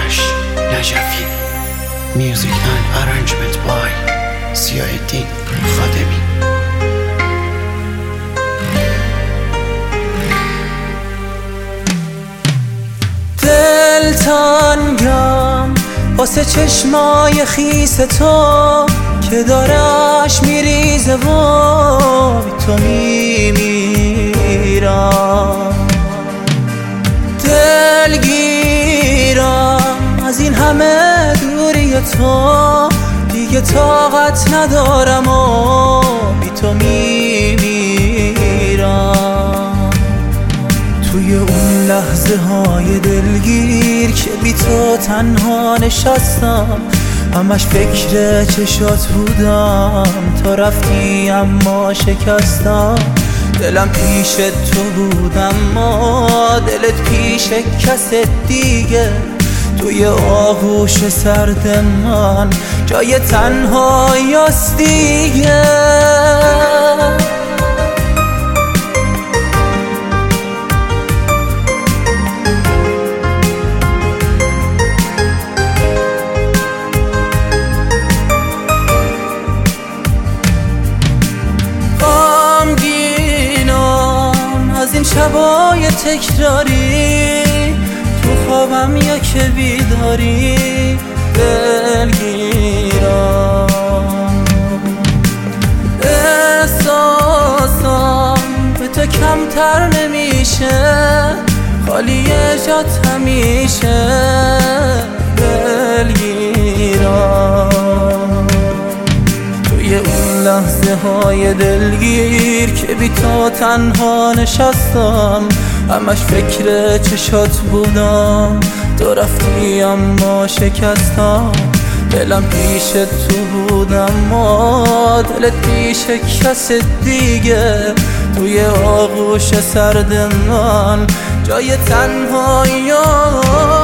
آرش نجفی. Music and arrangement by ضیاءالدین خادمی. دلتنگم واسه چشمای خیس تو که دارش میریزه و بی تو میمیرم. دلگیرم از این همه دوری تو، دیگه طاقت ندارم و بی تو میمیرم. توی اون لحظه های دلگیر که بی تو تنها نشستم، همش فکر چشات بودم، تا رفتی اما شکستم. دلم پیش تو بود اما دلت پیش کس دیگه. توی آغوش سرد من جای تنهاییست دیگه. از این شبای تکراری، تو خوابم یا که بیداری دلگیرم. احساسم به تو کمتر نمیشه، خالی جات همیشه دلگیرم. توی اون لحظه های دلگیر که بی تو تنها نشستم، همش فکر چشات بودم، تو رفتی اما شکستم. دلم پیش تو بودم و دلت پیش کس دیگه. توی آغوش سرد من جای تنهایی